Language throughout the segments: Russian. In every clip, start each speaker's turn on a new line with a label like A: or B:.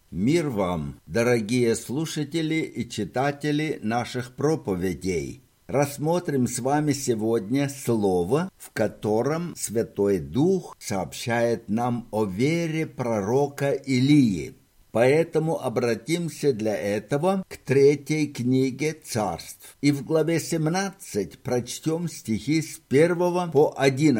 A: Мир вам, дорогие слушатели и читатели наших проповедей. Рассмотрим с вами сегодня слово, в котором Святой Дух сообщает нам о вере пророка Илии. Поэтому обратимся для этого к 3 книге Царств. И в главе 17 прочтем стихи с 1 по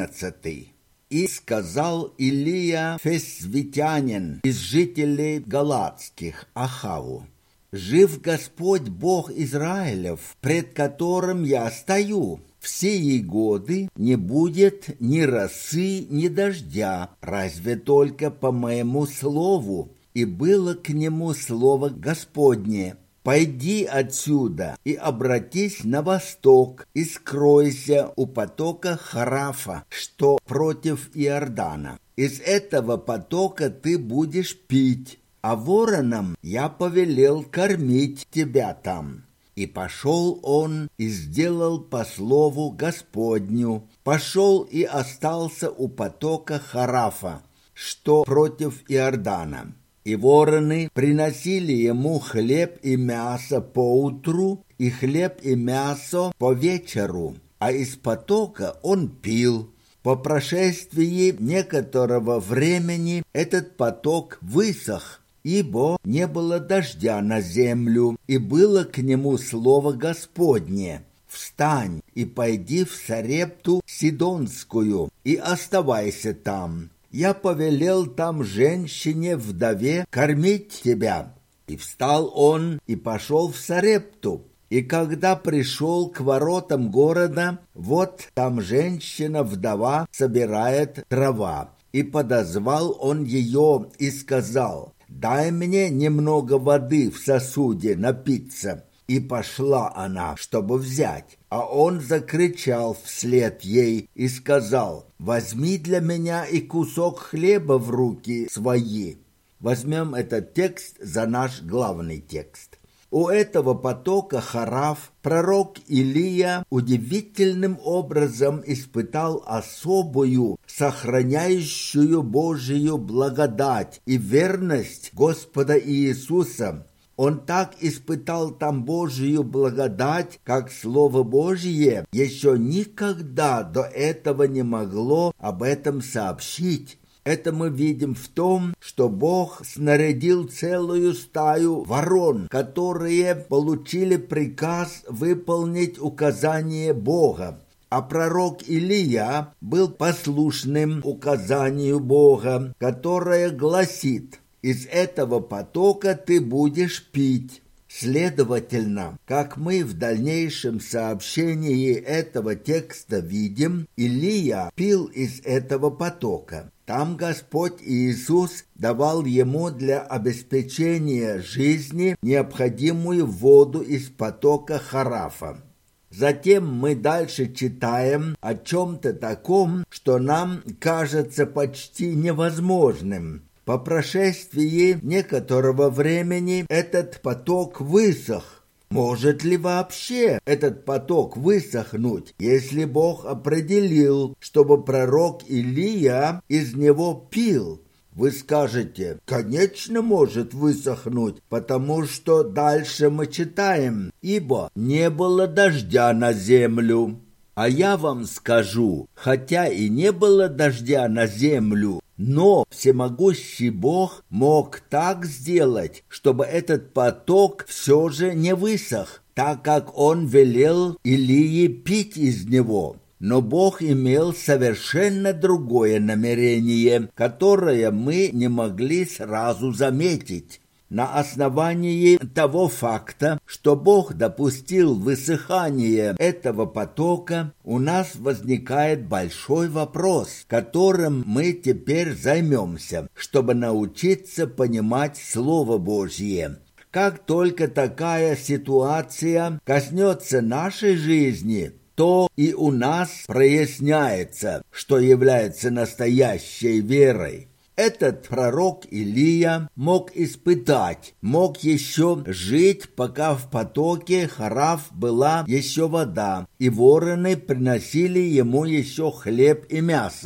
A: 11. «И сказал Илия Фесвитянин из жителей Галатских Ахаву: жив Господь Бог Израилев, пред которым я стою. В сии годы не будет ни росы, ни дождя, разве только по моему слову. И было к нему слово Господне: пойди отсюда и обратись на восток, и скройся у потока Харафа, что против Иордана. Из этого потока ты будешь пить, а воронам я повелел кормить тебя там. И пошел он и сделал по слову Господню, пошел и остался у потока Харафа, что против Иордана. И вороны приносили ему хлеб и мясо поутру, и хлеб и мясо по вечеру, а из потока он пил. По прошествии некоторого времени этот поток высох, ибо не было дождя на землю, и было к нему слово Господне: встань и пойди в Сарепту Сидонскую, и оставайся там. Я повелел там женщине-вдове кормить тебя. И встал он и пошел в Сарепту. И когда пришел к воротам города, вот там женщина-вдова собирает дрова. И подозвал он ее и сказал: дай мне немного воды в сосуде напиться. И пошла она, чтобы взять. А он закричал вслед ей и сказал: возьми для меня и кусок хлеба в руки свои. Возьмем этот текст за наш главный текст. У этого потока Хараф пророк Илия удивительным образом испытал особую, сохраняющую Божию благодать и верность Господа Иисуса. Он так испытал там Божию благодать, как Слово Божие еще никогда до этого не могло об этом сообщить. Это мы видим в том, что Бог снарядил целую стаю ворон, которые получили приказ выполнить указание Бога. А пророк Илия был послушным указанию Бога, которое гласит: из этого потока ты будешь пить. Следовательно, как мы в дальнейшем сообщении этого текста видим, Илия пил из этого потока. Там Господь Иисус давал ему для обеспечения жизни необходимую воду из потока Харафа. Затем мы дальше читаем о чем-то таком, что нам кажется почти невозможным. По прошествии некоторого времени этот поток высох. Может ли вообще этот поток высохнуть, если Бог определил, чтобы пророк Илия из него пил? Вы скажете: конечно, может высохнуть, потому что дальше мы читаем: ибо не было дождя на землю. А я вам скажу, хотя и не было дождя на землю, но всемогущий Бог мог так сделать, чтобы этот поток все же не высох, так как Он велел Илии пить из него. Но Бог имел совершенно другое намерение, которое мы не могли сразу заметить. На основании того факта, что Бог допустил высыхание этого потока, у нас возникает большой вопрос, которым мы теперь займемся, чтобы научиться понимать Слово Божье. Как только такая ситуация коснется нашей жизни, то и у нас проясняется, что является настоящей верой. Этот пророк Илия мог испытать, мог еще жить, пока в потоке Хараф была еще вода, и вороны приносили ему еще хлеб и мясо.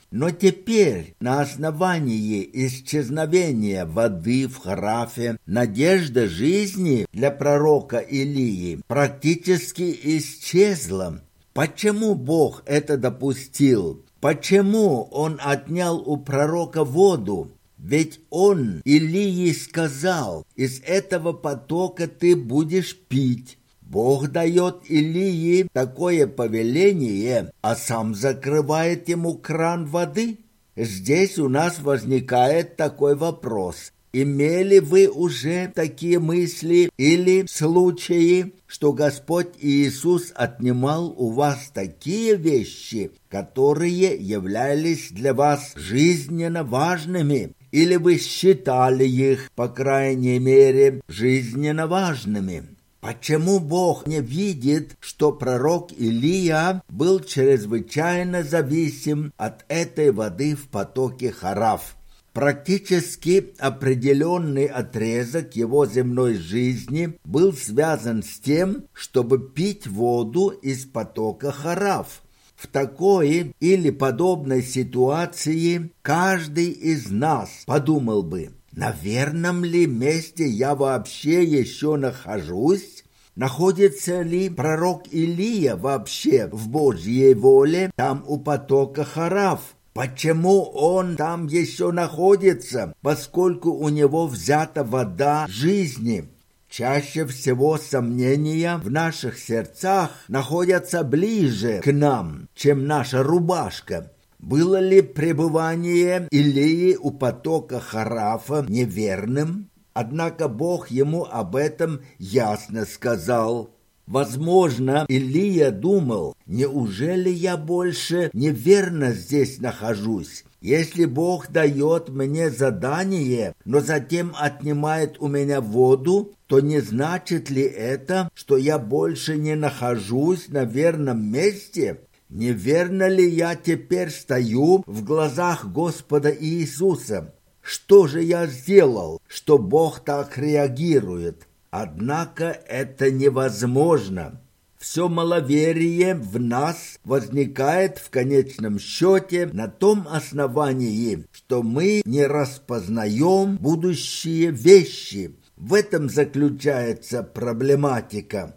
A: Но теперь на основании исчезновения воды в Харафе надежда жизни для пророка Илии практически исчезла. Почему Бог это допустил? Почему Он отнял у пророка воду? Ведь Он Илии сказал: из этого потока ты будешь пить. Бог дает Илии такое повеление, а сам закрывает ему кран воды. Здесь у нас возникает такой вопрос. Имели вы уже такие мысли или случаи, что Господь Иисус отнимал у вас такие вещи, которые являлись для вас жизненно важными, или вы считали их, по крайней мере, жизненно важными? Почему Бог не видит, что пророк Илия был чрезвычайно зависим от этой воды в потоке Хараф? Практически определенный отрезок его земной жизни был связан с тем, чтобы пить воду из потока Хараф. В такой или подобной ситуации каждый из нас подумал бы: на верном ли месте я вообще еще нахожусь? Находится ли пророк Илия вообще в Божьей воле там у потока Хараф? Почему он там еще находится, поскольку у него взята вода жизни? Чаще всего сомнения в наших сердцах находятся ближе к нам, чем наша рубашка. Было ли пребывание Илии у потока Харафа неверным? Однако Бог ему об этом ясно сказал. Возможно, Илия думал: неужели я больше неверно здесь нахожусь? Если Бог дает мне задание, но затем отнимает у меня воду, то не значит ли это, что я больше не нахожусь на верном месте? Неверно ли я теперь стою в глазах Господа Иисуса? Что же я сделал, что Бог так реагирует? Однако это невозможно. Все маловерие в нас возникает в конечном счете на том основании, что мы не распознаем будущие вещи. В этом заключается проблема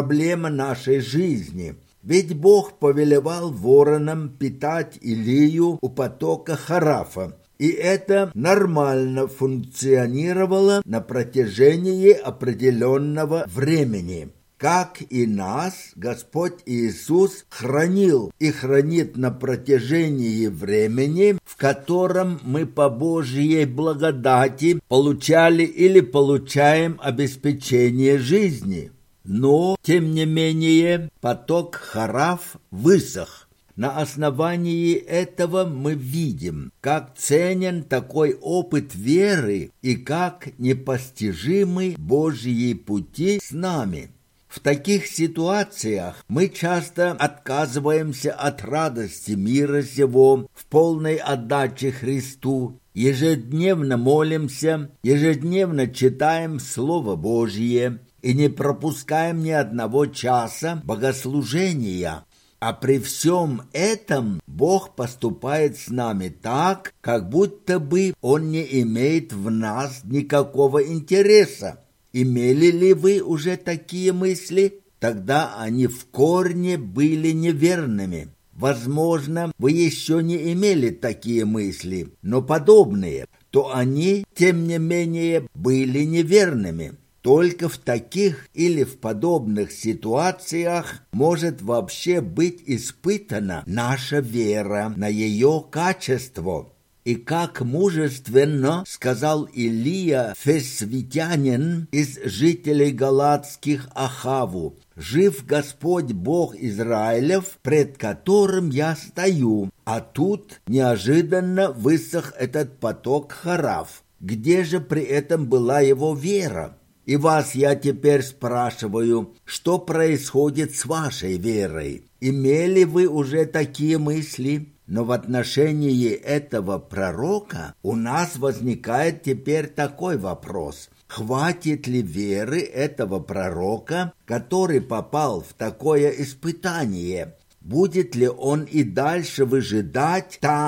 A: нашей жизни. Ведь Бог повелевал воронам питать Илию у потока Харафа. И это нормально функционировало на протяжении определенного времени. Как и нас, Господь Иисус хранил и хранит на протяжении времени, в котором мы по Божьей благодати получали или получаем обеспечение жизни. Но, тем не менее, поток Хараф высох. На основании этого мы видим, как ценен такой опыт веры и как непостижимы Божьи пути с нами. В таких ситуациях мы часто отказываемся от радости мира сего в полной отдаче Христу, ежедневно молимся, ежедневно читаем Слово Божье и не пропускаем ни одного часа богослужения. А при всем этом Бог поступает с нами так, как будто бы Он не имеет в нас никакого интереса. Имели ли вы уже такие мысли? Тогда они в корне были неверными. Возможно, вы еще не имели такие мысли, но подобные, то они, тем не менее, были неверными. Только в таких или в подобных ситуациях может вообще быть испытана наша вера на ее качество. И как мужественно сказал Илия Фесвитянин из жителей Галатских Ахаву: «Жив Господь Бог Израилев, пред которым я стою». А тут неожиданно высох этот поток Хараф. Где же при этом была его вера? И вас я теперь спрашиваю, что происходит с вашей верой? Имели вы уже такие мысли? Но в отношении этого пророка у нас возникает теперь такой вопрос: хватит ли веры этого пророка, который попал в такое испытание? Будет ли он и дальше выжидать там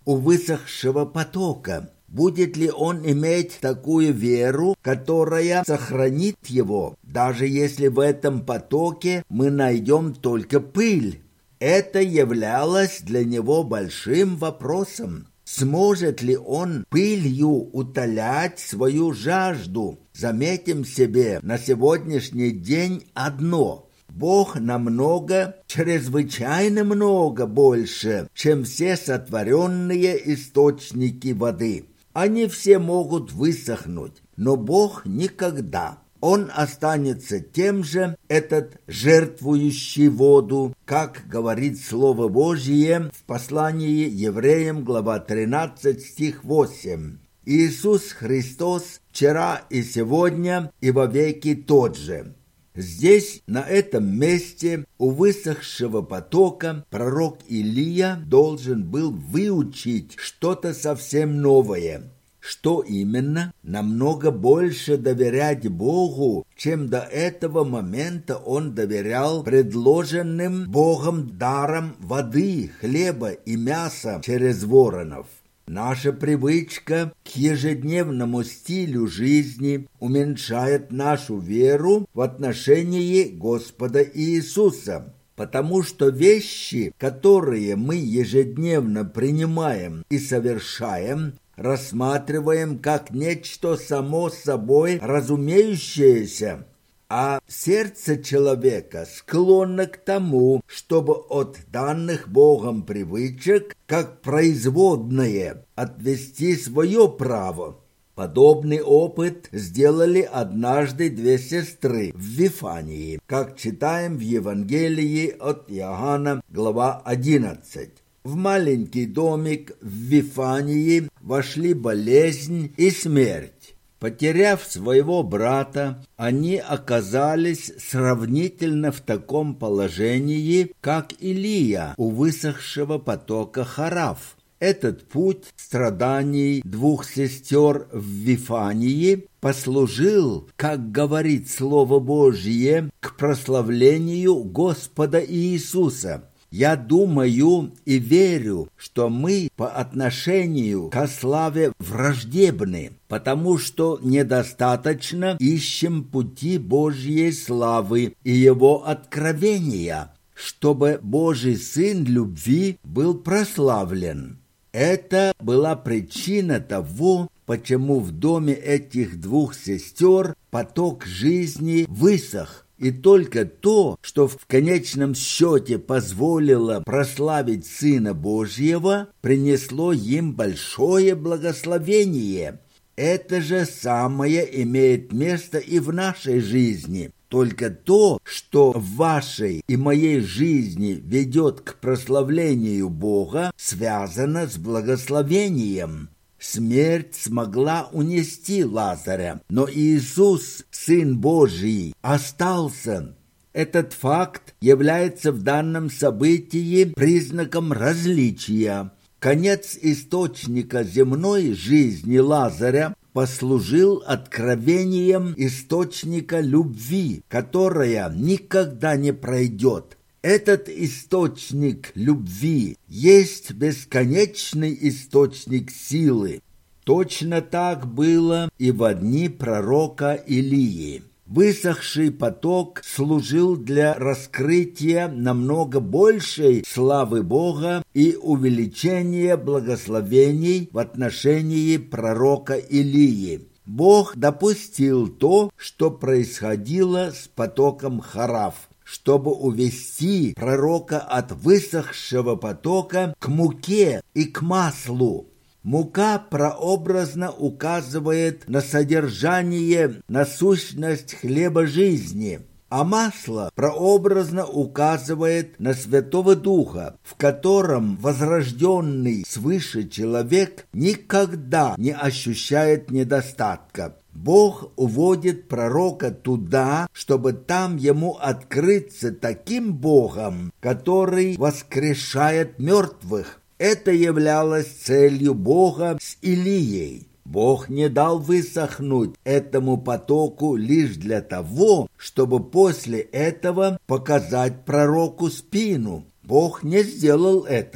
A: у высохшего потока? Будет ли он иметь такую веру, которая сохранит его, даже если в этом потоке мы найдем только пыль? Это являлось для него большим вопросом. Сможет ли он пылью утолять свою жажду? Заметим себе на сегодняшний день одно. Бог намного, чрезвычайно много больше, чем все сотворенные источники воды. Они все могут высохнуть, но Бог никогда. Он останется тем же, этот жертвующий воду, как говорит Слово Божье в послании Евреям, глава 13, стих 8. Иисус Христос вчера и сегодня и вовеки тот же. Здесь, на этом месте, у высохшего потока, пророк Илия должен был выучить что-то совсем новое. Что именно? Намного больше доверять Богу, чем до этого момента он доверял предложенным Богом дарам воды, хлеба и мяса через воронов. Наша привычка к ежедневному стилю жизни уменьшает нашу веру в отношении Господа Иисуса, потому что вещи, которые мы ежедневно принимаем и совершаем, рассматриваем как нечто само собой разумеющееся, а сердце человека склонно к тому, чтобы от данных Богом привычек, как производное, отвести свое право. Подобный опыт сделали однажды две сестры в Вифании, как читаем в Евангелии от Иоанна, глава 11. В маленький домик в Вифании вошли болезнь и смерть. Потеряв своего брата, они оказались сравнительно в таком положении, как Илия у высохшего потока Харав. Этот путь страданий двух сестер в Вифании послужил, как говорит Слово Божье, к прославлению Господа Иисуса. Я думаю и верю, что мы по отношению к славе враждебны, потому что недостаточно ищем пути Божьей славы и Его откровения, чтобы Божий Сын любви был прославлен. Это была причина того, почему в доме этих двух сестер поток жизни высох. И только то, что в конечном счете позволило прославить Сына Божьего, принесло им большое благословение. Это же самое имеет место и в нашей жизни. Только то, что в вашей и моей жизни ведет к прославлению Бога, связано с благословением. Смерть смогла унести Лазаря, но Иисус, Сын Божий, остался. Этот факт является в данном событии признаком различия. Конец источника земной жизни Лазаря послужил откровением источника любви, которая никогда не пройдет. Этот источник любви есть бесконечный источник силы. Точно так было и в дни пророка Илии. Высохший поток служил для раскрытия намного большей славы Бога и увеличения благословений в отношении пророка Илии. Бог допустил то, что происходило с потоком Харав, чтобы увести пророка от высохшего потока к муке и к маслу. Мука прообразно указывает на содержание, на сущность хлеба жизни, а масло прообразно указывает на Святого Духа, в котором возрожденный свыше человек никогда не ощущает недостатка. Бог уводит пророка туда, чтобы там ему открыться таким Богом, который воскрешает мертвых. Это являлось целью Бога с Илией. Бог не дал высохнуть этому потоку лишь для того, чтобы после этого показать пророку спину. Бог не сделал это.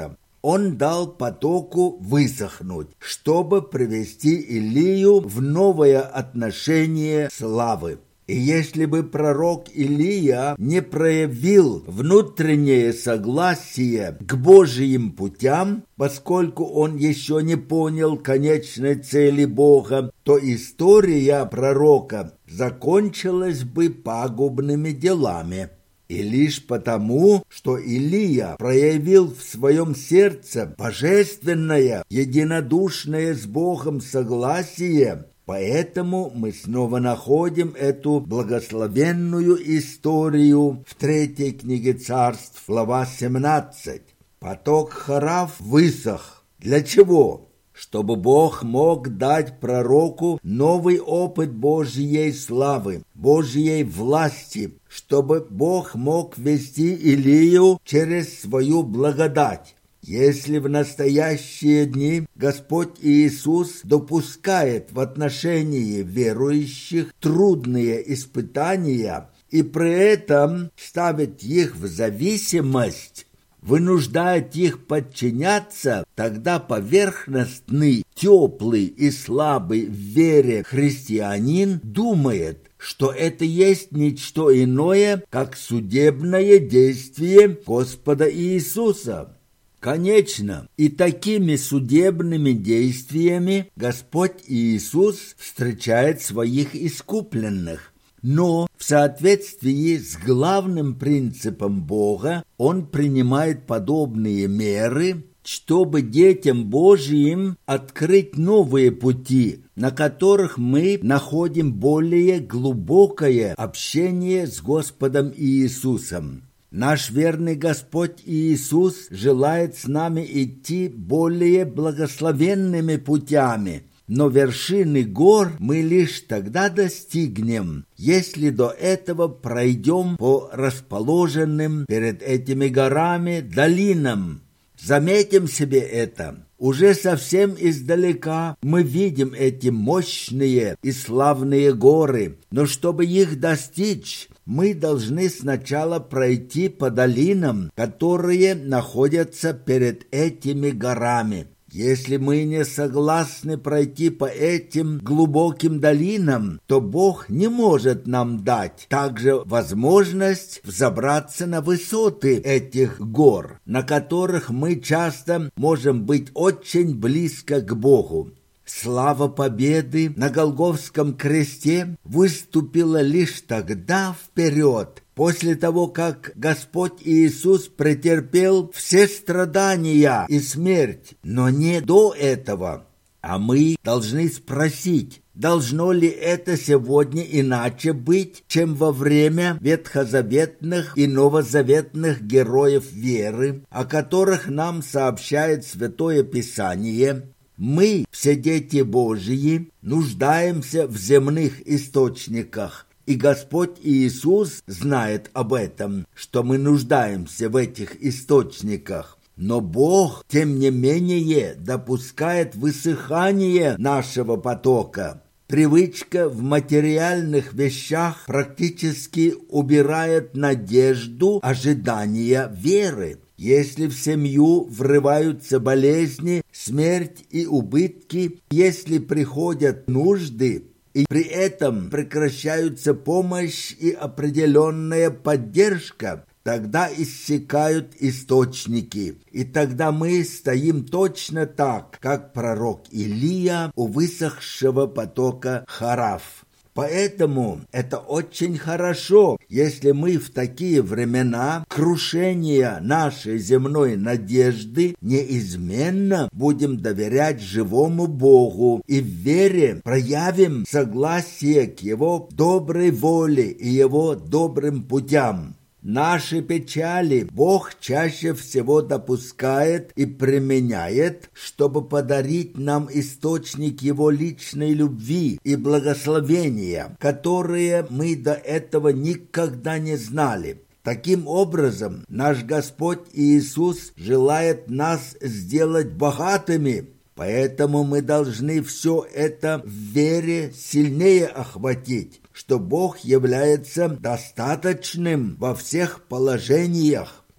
A: Он дал потоку высохнуть, чтобы привести Илию в новое отношение славы. И если бы пророк Илия не проявил внутреннее согласие к Божьим путям, поскольку он еще не понял конечной цели Бога, то история пророка закончилась бы пагубными делами. И лишь потому, что Илия проявил в своем сердце божественное, единодушное с Богом согласие, поэтому мы снова находим эту благословенную историю в 3 книге Царств, глава 17. Поток Харав высох. Для чего? Чтобы Бог мог дать пророку новый опыт Божьей славы, Божьей власти, чтобы Бог мог вести Илию через свою благодать. Если в настоящие дни Господь Иисус допускает в отношении верующих трудные испытания и при этом ставит их в зависимость, вынуждает их подчиняться, тогда поверхностный, теплый и слабый в вере христианин думает, что это есть ничто иное, как судебное действие Господа Иисуса. Конечно, и такими судебными действиями Господь Иисус встречает своих искупленных. Но в соответствии с главным принципом Бога Он принимает подобные меры, чтобы детям Божьим открыть новые пути, на которых мы находим более глубокое общение с Господом Иисусом. Наш верный Господь Иисус желает с нами идти более благословенными путями, но вершины гор мы лишь тогда достигнем, если до этого пройдем по расположенным перед этими горами долинам. Заметим себе это. Уже совсем издалека мы видим эти мощные и славные горы, но чтобы их достичь, мы должны сначала пройти по долинам, которые находятся перед этими горами. Если мы не согласны пройти по этим глубоким долинам, то Бог не может нам дать также возможность взобраться на высоты этих гор, на которых мы часто можем быть очень близко к Богу. Слава победы на Голгофском кресте выступила лишь тогда вперед, после того, как Господь Иисус претерпел все страдания и смерть, но не до этого. А мы должны спросить, должно ли это сегодня иначе быть, чем во время ветхозаветных и новозаветных героев веры, о которых нам сообщает Святое Писание? Мы, все дети Божьи, нуждаемся в земных источниках, и Господь Иисус знает об этом, что мы нуждаемся в этих источниках. Но Бог, тем не менее, допускает высыхание нашего потока. Привычка в материальных вещах практически убирает надежду ожидания веры. Если в семью врываются болезни, смерть и убытки, если приходят нужды, и при этом прекращаются помощь и определенная поддержка, тогда иссякают источники, и тогда мы стоим точно так, как пророк Илия у высохшего потока Харав. Поэтому это очень хорошо, если мы в такие времена крушения нашей земной надежды неизменно будем доверять живому Богу и в вере проявим согласие к Его доброй воле и Его добрым путям. Наши печали Бог чаще всего допускает и применяет, чтобы подарить нам источник Его личной любви и благословения, которые мы до этого никогда не знали. Таким образом, наш Господь Иисус желает нас сделать богатыми, поэтому мы должны все это в вере сильнее охватить, что Бог является достаточным во всех положениях,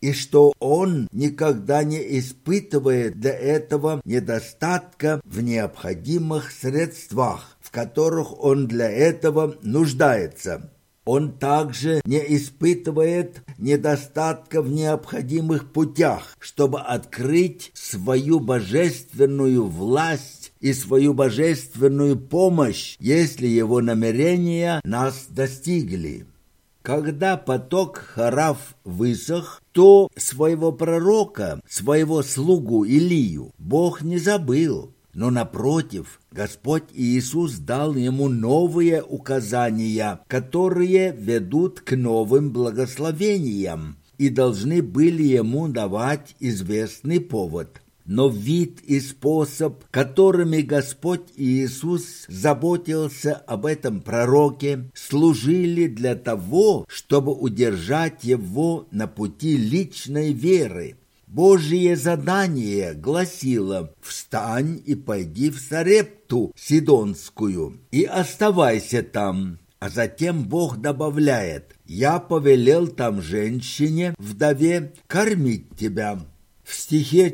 A: и что он никогда не испытывает для этого недостатка в необходимых средствах, в которых он для этого нуждается. Он также не испытывает недостатка в необходимых путях, чтобы открыть свою божественную власть и свою божественную помощь, если его намерения нас достигли. Когда поток Харав высох, то своего пророка, своего слугу Илию, Бог не забыл. Но напротив, Господь Иисус дал ему новые указания, которые ведут к новым благословениям и должны были ему давать известный повод. Но вид и способ, которыми Господь Иисус заботился об этом пророке, служили для того, чтобы удержать его на пути личной веры. Божье задание гласило: «Встань и пойди в Сарепту Сидонскую и оставайся там». А затем Бог добавляет: «Я повелел там женщине, вдове, кормить тебя». В стихе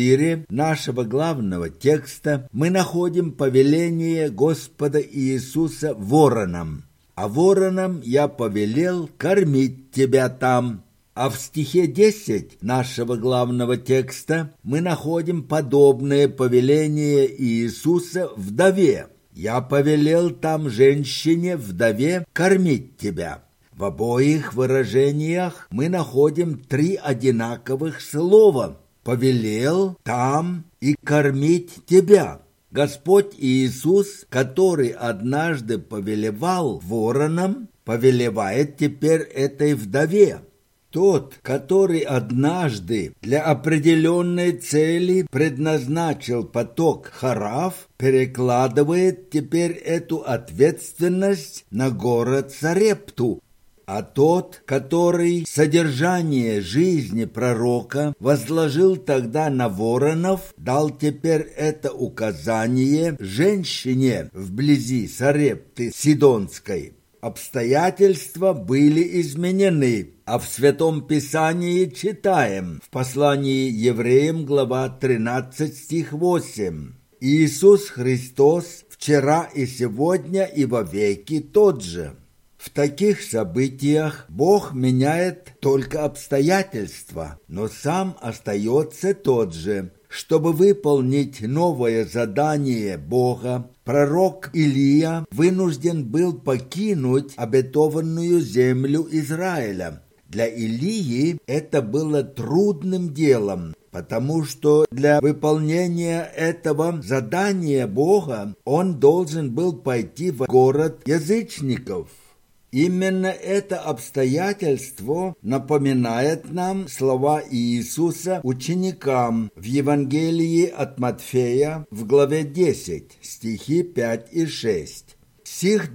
A: 4 нашего главного текста мы находим повеление Господа Иисуса воронам. «А воронам я повелел кормить тебя там». А в стихе 10 нашего главного текста мы находим подобное повеление Иисуса вдове: «Я повелел там женщине, вдове, кормить тебя». В обоих выражениях мы находим 3 одинаковых слова: «повелел там» и «кормить тебя». Господь Иисус, который однажды повелевал воронам, повелевает теперь этой вдове. Тот, который однажды для определенной цели предназначил поток Харав, перекладывает теперь эту ответственность на город Сарепту. А тот, который содержание жизни пророка возложил тогда на воронов, дал теперь это указание женщине вблизи Сарепты Сидонской. Обстоятельства были изменены, а в Святом Писании читаем в послании Евреям, глава 13, стих 8: «Иисус Христос вчера и сегодня и вовеки тот же». В таких событиях Бог меняет только обстоятельства, но сам остается тот же. Чтобы выполнить новое задание Бога, пророк Илия вынужден был покинуть обетованную землю Израиля. Для Илии это было трудным делом, потому что для выполнения этого задания Бога он должен был пойти в город язычников. Именно это обстоятельство напоминает нам слова Иисуса ученикам в Евангелии от Матфея в главе 10, стихи 5 и 6. Стих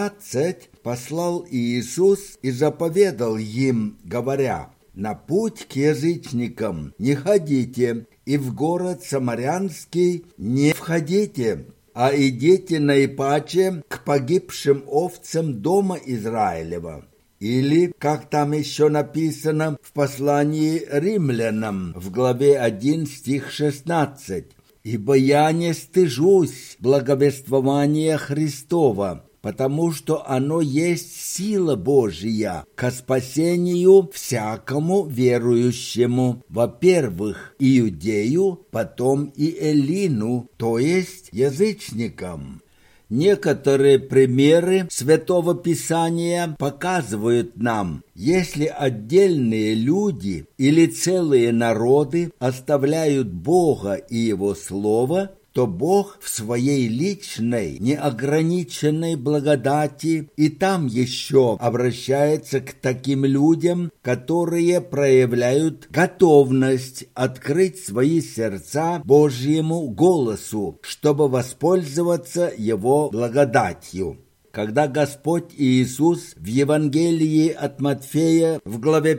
A: 12 послал Иисус и заповедал им, говоря: «На путь к язычникам не ходите, и в город Самарянский не входите, а идите наипаче к погибшим овцам дома Израилева». Или, как там еще написано в послании римлянам в главе 1, стих 16: «Ибо я не стыжусь благовествования Христова, потому что оно есть сила Божия ко спасению всякому верующему, во-первых, иудею, потом и эллину, то есть язычникам». Некоторые примеры Святого Писания показывают нам, если отдельные люди или целые народы оставляют Бога и Его Слово, то Бог в своей личной, неограниченной благодати и там еще обращается к таким людям, которые проявляют готовность открыть свои сердца Божьему голосу, чтобы воспользоваться Его благодатью. Когда Господь Иисус в Евангелии от Матфея в главе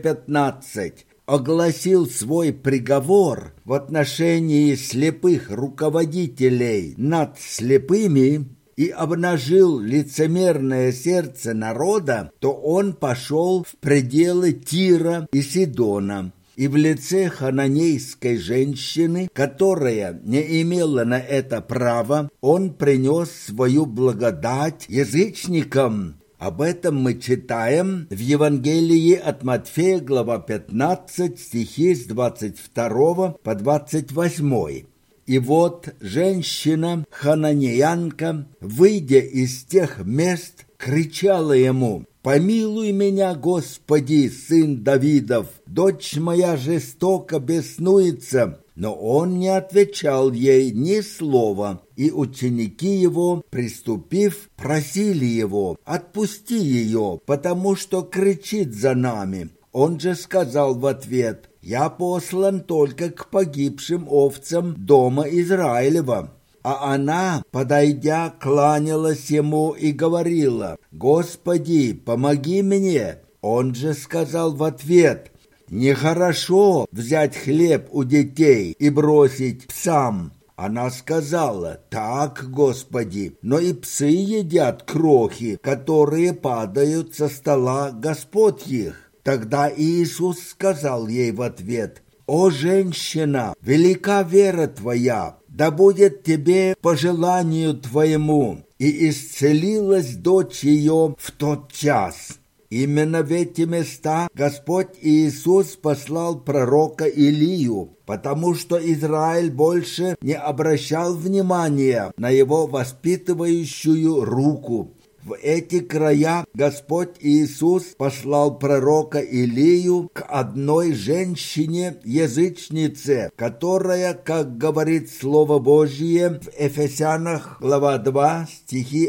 A: 15 огласил свой приговор в отношении слепых руководителей над слепыми и обнажил лицемерное сердце народа, то он пошел в пределы Тира и Сидона. и в лице хананейской женщины, которая не имела на это права, он принес свою благодать язычникам. Об этом мы читаем в Евангелии от Матфея, глава 15, стихи с 22 по 28. И вот женщина, хананеянка, выйдя из тех мест, кричала ему: «Помилуй меня, Господи, сын Давидов, дочь моя жестоко беснуется». Но он не отвечал ей ни слова, и ученики его, приступив, просили его: «Отпусти ее, потому что кричит за нами». Он же сказал в ответ: «Я послан только к погибшим овцам дома Израилева». А она, подойдя, кланялась ему и говорила: «Господи, помоги мне». Он же сказал в ответ: «Нехорошо взять хлеб у детей и бросить псам». Она сказала: «Так, Господи, но и псы едят крохи, которые падают со стола господ их». Тогда Иисус сказал ей в ответ: «О, женщина, велика вера твоя, да будет тебе по желанию твоему». И исцелилась дочь ее в тот час. Именно в эти места Господь Иисус послал пророка Илию, потому что Израиль больше не обращал внимания на его воспитывающую руку. В эти края Господь Иисус послал пророка Илию к одной женщине-язычнице, которая, как говорит Слово Божье в Ефесянах, глава 2, стихи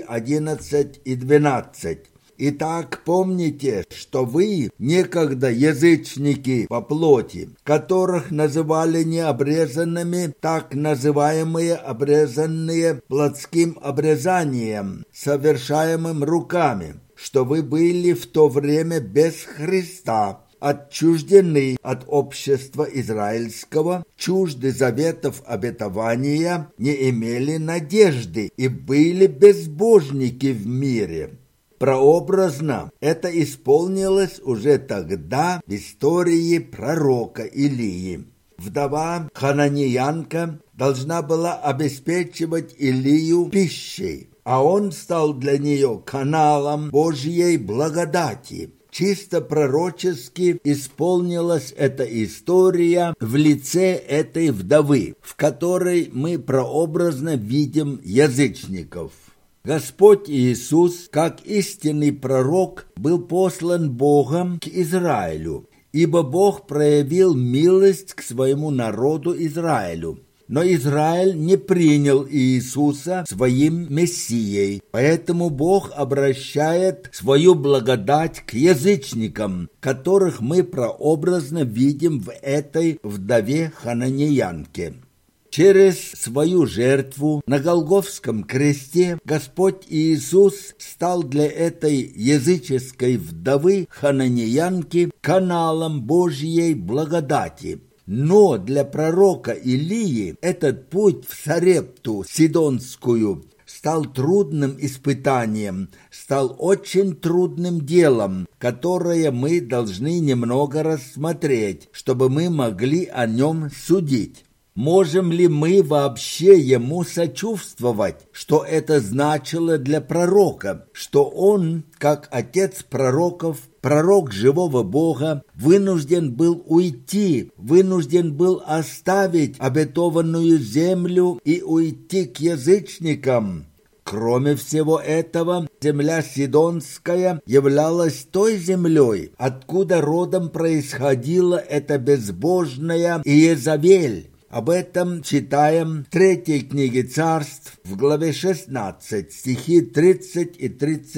A: 11 и 12. Итак, помните, что вы некогда язычники по плоти, которых называли необрезанными, так называемые обрезанные плотским обрезанием, совершаемым руками, что вы были в то время без Христа, отчуждены от общества израильского, чужды заветов обетования, не имели надежды и были безбожники в мире. Прообразно это исполнилось уже тогда в истории пророка Илии. Вдова хананеянка должна была обеспечивать Илию пищей, а он стал для нее каналом Божьей благодати. Чисто пророчески исполнилась эта история в лице этой вдовы, в которой мы прообразно видим язычников. Господь Иисус, как истинный пророк, был послан Богом к Израилю, ибо Бог проявил милость к своему народу Израилю. Но Израиль не принял Иисуса своим Мессией, поэтому Бог обращает свою благодать к язычникам, которых мы прообразно видим в этой вдове хананеянке. Через свою жертву на Голгофском кресте Господь Иисус стал для этой языческой вдовы хананеянки каналом Божьей благодати. Но для пророка Илии этот путь в Сарепту Сидонскую стал трудным испытанием, стал очень трудным делом, которое мы должны немного рассмотреть, чтобы мы могли о нем судить. Можем ли мы вообще ему сочувствовать, что это значило для пророка, что он, как отец пророков, пророк живого Бога, вынужден был уйти, вынужден был оставить обетованную землю и уйти к язычникам? Кроме всего этого, земля Сидонская являлась той землей, откуда родом происходила эта безбожная Иезавель. Об этом читаем в 3 книге Царств, в главе 16, стихи 30 и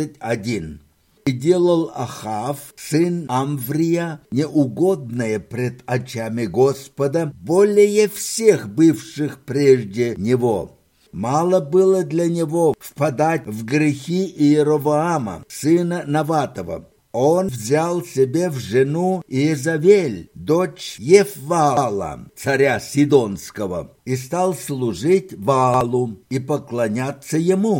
A: 31. «И делал Ахав, сын Амврия, неугодное пред очами Господа, более всех бывших прежде него. Мало было для него впадать в грехи Иеровоама, сына Наватова. Он взял себе в жену Иезавель, дочь Ефваала, царя Сидонского, и стал служить Ваалу и поклоняться ему.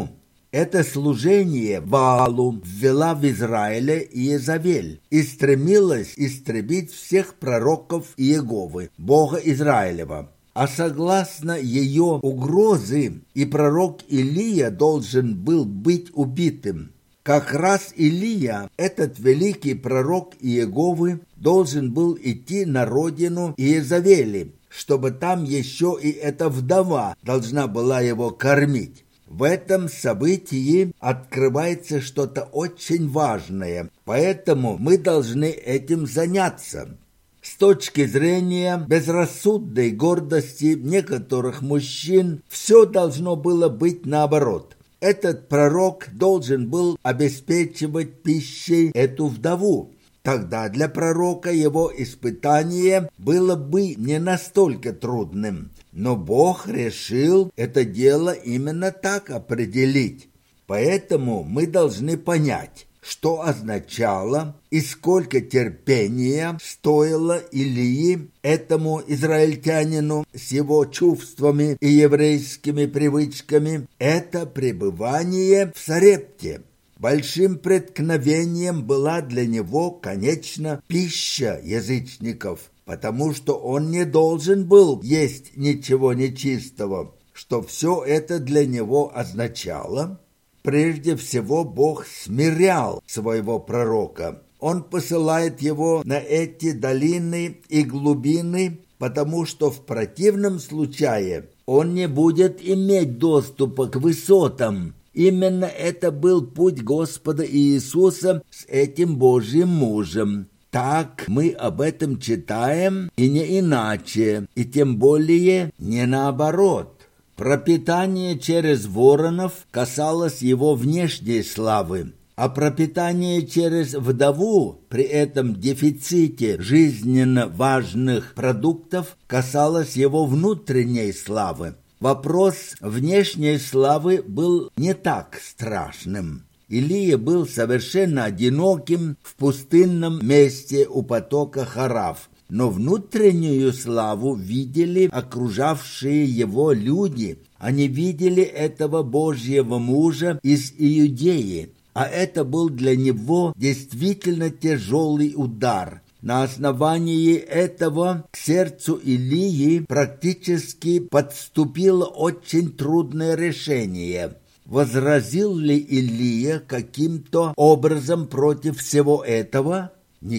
A: Это служение Ваалу ввела в Израиле Иезавель и стремилась истребить всех пророков Иеговы, Бога Израилева. А согласно ее угрозы, и пророк Илия должен был быть убитым. Как раз Илия, этот великий пророк Иеговы, должен был идти на родину Иезавели, чтобы там еще и эта вдова должна была его кормить. В этом событии открывается что-то очень важное, поэтому мы должны этим заняться. С точки зрения безрассудной гордости некоторых мужчин все должно было быть наоборот. Этот пророк должен был обеспечивать пищей эту вдову. Тогда для пророка его испытание было бы не настолько трудным. Но Бог решил это дело именно так определить. Поэтому мы должны понять, что означало и сколько терпения стоило Илии, этому израильтянину с его чувствами и еврейскими привычками, это пребывание в Сарепте. Большим преткновением была для него, конечно, пища язычников, потому что он не должен был есть ничего нечистого, что все это для него означало. Прежде всего, Бог смирял своего пророка. Он посылает его на эти долины и глубины, потому что в противном случае он не будет иметь доступа к высотам. Именно это был путь Господа Иисуса с этим Божьим мужем. Так мы об этом читаем, и не иначе, и тем более не наоборот. Пропитание через воронов касалось его внешней славы, а пропитание через вдову при этом дефиците жизненно важных продуктов касалось его внутренней славы. Вопрос внешней славы был не так страшным. Илия был совершенно одиноким в пустынном месте у потока Харав, но внутреннюю славу видели окружавшие его люди. Они видели этого Божьего мужа из Иудеи, а это был для него действительно тяжелый удар. На основании этого к сердцу Илии практически подступило очень трудное решение. Возразил ли Илия каким-то образом против всего этого?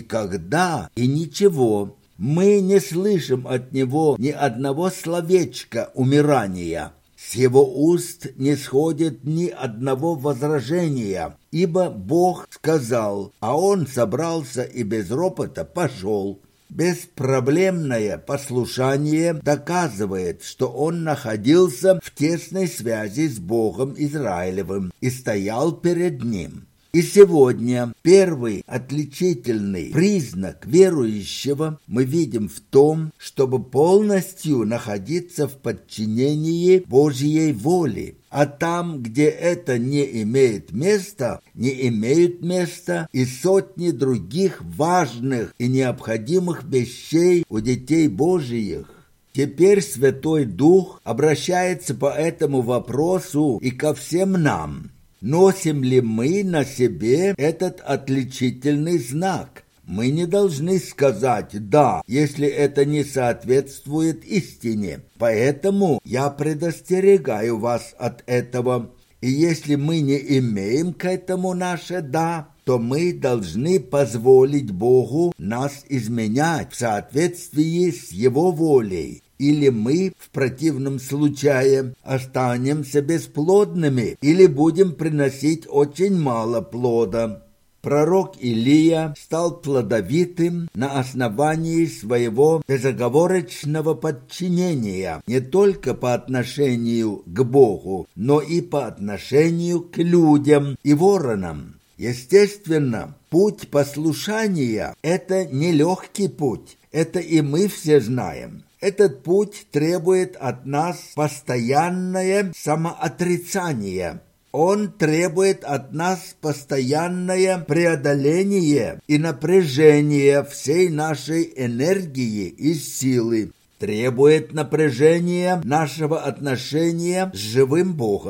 A: Никогда и ничего. Мы не слышим от него ни одного словечка умирания. С его уст не сходит ни одного возражения, ибо Бог сказал, а он собрался и без ропота пошел. Беспроблемное послушание доказывает, что он находился в тесной связи с Богом Израилевым и стоял перед ним. И сегодня первый отличительный признак верующего мы видим в том, чтобы полностью находиться в подчинении Божьей воле. А там, где это не имеет места, не имеют места и сотни других важных и необходимых вещей у детей Божьих. Теперь Святой Дух обращается по этому вопросу и ко всем нам. Носим ли мы на себе этот отличительный знак? Мы не должны сказать «да», если это не соответствует истине. Поэтому я предостерегаю вас от этого. И если мы не имеем к этому наше «да», то мы должны позволить Богу нас изменять в соответствии с Его волей. Или мы в противном случае останемся бесплодными, или будем приносить очень мало плода. Пророк Илия стал плодовитым на основании своего безоговорочного подчинения не только по отношению к Богу, но и по отношению к людям и воронам. Естественно, путь послушания – это нелегкий путь, это и мы все знаем. Этот путь требует от нас постоянное самоотрицание. Он требует от нас постоянное преодоление и напряжение всей нашей энергии и силы. Требует напряжения нашего отношения с живым Богом.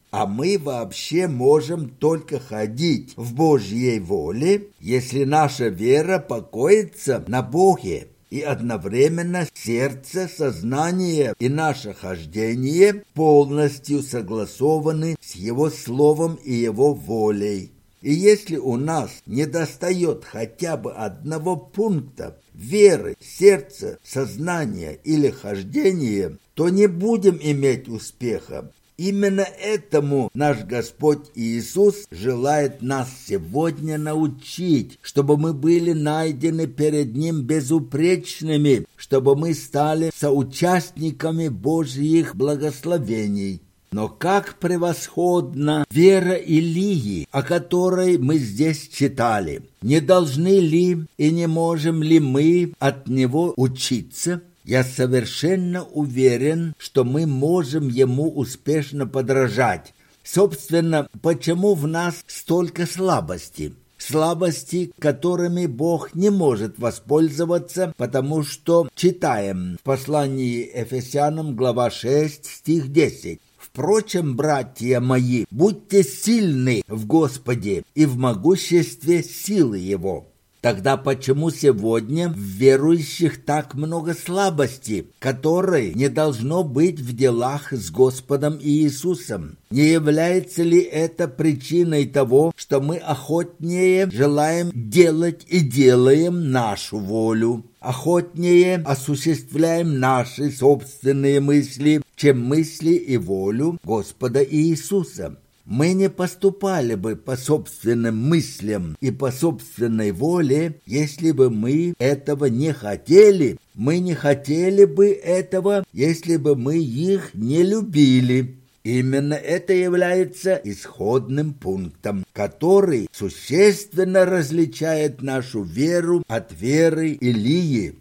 A: А мы вообще можем только ходить в Божьей воле, если наша вера покоится на Боге. И одновременно сердце, сознание и наше хождение полностью согласованы с Его Словом и Его волей. И если у нас недостает хотя бы одного пункта веры, сердца, сознания или хождения, то не будем иметь успеха. Именно этому наш Господь Иисус желает нас сегодня научить, чтобы мы были найдены перед Ним безупречными, чтобы мы стали соучастниками Божьих благословений. Но как превосходна вера Илии, о которой мы здесь читали! Не должны ли и не можем ли мы от него учиться? Я совершенно уверен, что мы можем ему успешно подражать. Собственно, почему в нас столько слабостей? Слабости, которыми Бог не может воспользоваться, потому что читаем в послании Ефесянам, глава 6, стих 10. «Впрочем, братья мои, будьте сильны в Господе и в могуществе силы Его». Тогда почему сегодня в верующих так много слабости, которой не должно быть в делах с Господом Иисусом? Не является ли это причиной того, что мы охотнее желаем делать и делаем нашу волю, охотнее осуществляем наши собственные мысли, чем мысли и волю Господа Иисуса? Мы не поступали бы по собственным мыслям и по собственной воле, если бы мы этого не хотели. Мы не хотели бы этого, если бы мы их не любили. Именно это является исходным пунктом, который существенно различает нашу веру от веры Илии.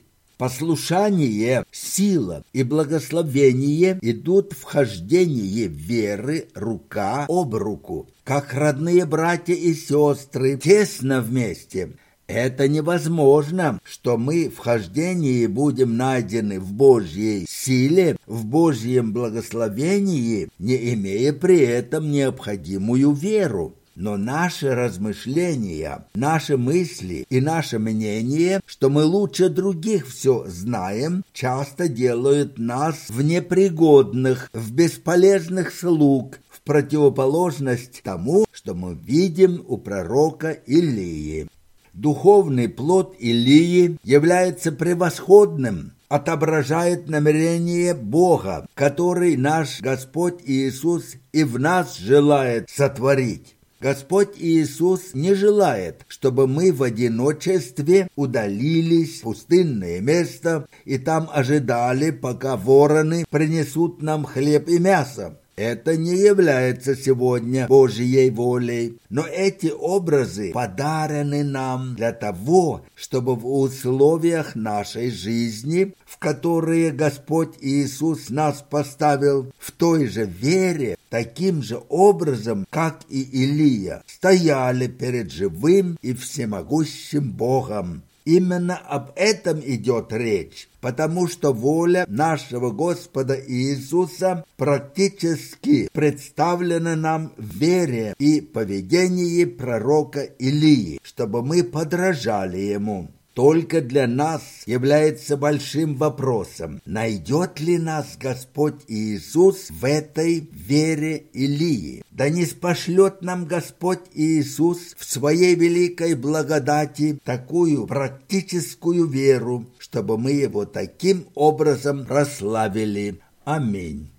A: Послушание, сила и благословение идут в хождении веры рука об руку, как родные братья и сестры, тесно вместе. Это невозможно, что мы в хождении будем найдены в Божьей силе, в Божьем благословении, не имея при этом необходимую веру. Но наши размышления, наши мысли и наше мнение, что мы лучше других все знаем, часто делают нас в непригодных, в бесполезных слуг, в противоположность тому, что мы видим у пророка Илии. Духовный плод Илии является превосходным, отображает намерение Бога, который наш Господь Иисус и в нас желает сотворить. Господь Иисус не желает, чтобы мы в одиночестве удалились в пустынное место и там ожидали, пока вороны принесут нам хлеб и мясо. Это не является сегодня Божьей волей, но эти образы подарены нам для того, чтобы в условиях нашей жизни, в которые Господь Иисус нас поставил, в той же вере, таким же образом, как и Илия, стояли перед живым и всемогущим Богом. Именно об этом идет речь, потому что воля нашего Господа Иисуса практически представлена нам в вере и поведении пророка Илии, чтобы мы подражали ему. Только для нас является большим вопросом, найдет ли нас Господь Иисус в этой вере Илии. Да ниспошлет нам Господь Иисус в своей великой благодати такую практическую веру, чтобы мы его таким образом прославили. Аминь.